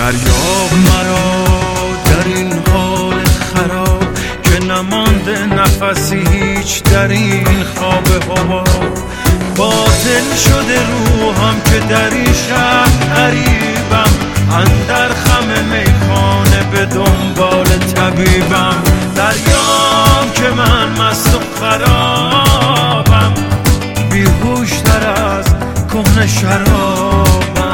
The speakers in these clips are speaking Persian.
دریاب مرا در این حال خراب که نمانده نفسی هیچ در این خواب هوا. باطل شده روحم که در این شهر غریبم، اندر خم میخانه به دنبال طبیبم. دریام که من مست و خرابم، بیهوش تر از کهنه شرابم.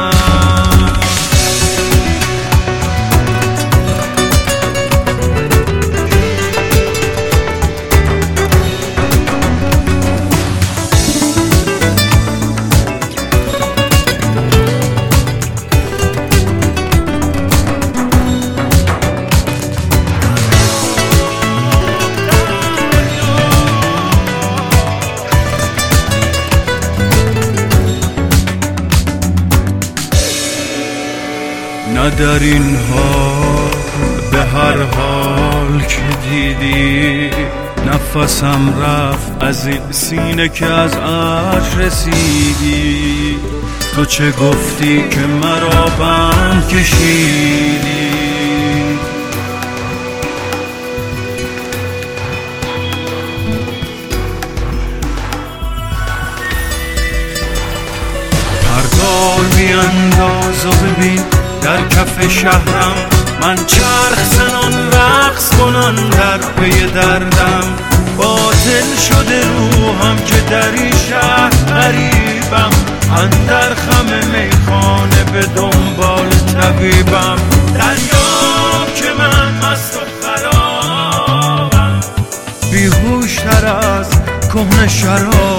نه در این حال به هر حال که دیدی، نفسم رفت از این سینه که از عرش رسیدی. تو چه گفتی که مرا بند کشیدی؟ پرگار بیانداز و ببین در کف شهرم، من چرخ زنان رقص کنان در پی دردم. باطل شده روحم که در این شهر غریبم، اندر خم میخانه به دنبال طبیبم. دریاب که من مست و خرابم، بیهوش تر از کهنه شراب.